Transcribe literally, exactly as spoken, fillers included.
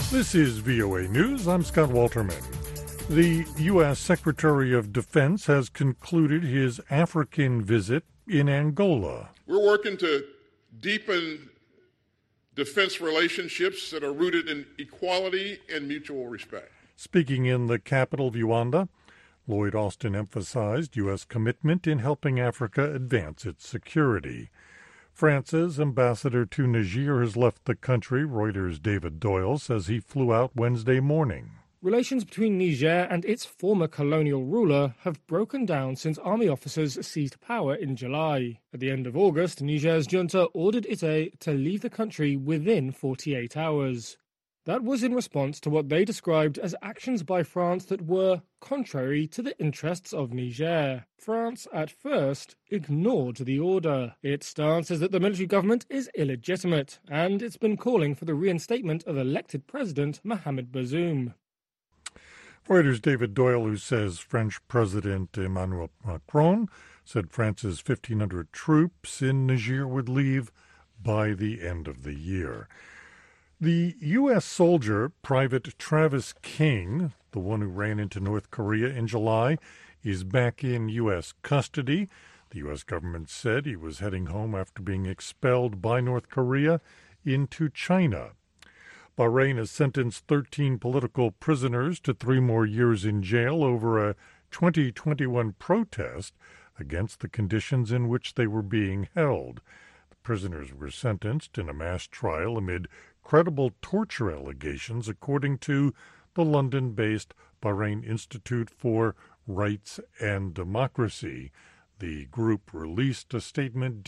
This is V O A News. I'm Scott Walterman. The U S. Secretary of Defense has concluded his African visit in Angola. We're working to deepen defense relationships that are rooted in equality and mutual respect. Speaking in the capital, Luanda, Lloyd Austin emphasized U S commitment in helping Africa advance its security. France's ambassador to Niger has left the country. Reuters' David Doyle says he flew out Wednesday morning. Relations between Niger and its former colonial ruler have broken down since army officers seized power in July. At the end of August, Niger's junta ordered its aide to leave the country within forty-eight hours. That was in response to what they described as actions by France that were contrary to the interests of Niger. France, at first, ignored the order. Its stance is that the military government is illegitimate, and it's been calling for the reinstatement of elected President Mohamed Bazoum. Reuters' David Doyle, who says French President Emmanuel Macron said France's fifteen hundred troops in Niger would leave by the end of the year. The U S soldier, Private Travis King, the one who ran into North Korea in July, is back in U S custody. The U S government said he was heading home after being expelled by North Korea into China. Bahrain has sentenced thirteen political prisoners to three more years in jail over a twenty twenty-one protest against the conditions in which they were being held. The prisoners were sentenced in a mass trial amid credible torture allegations, according to the London-based Bahrain Institute for Rights and Democracy. The group released a statement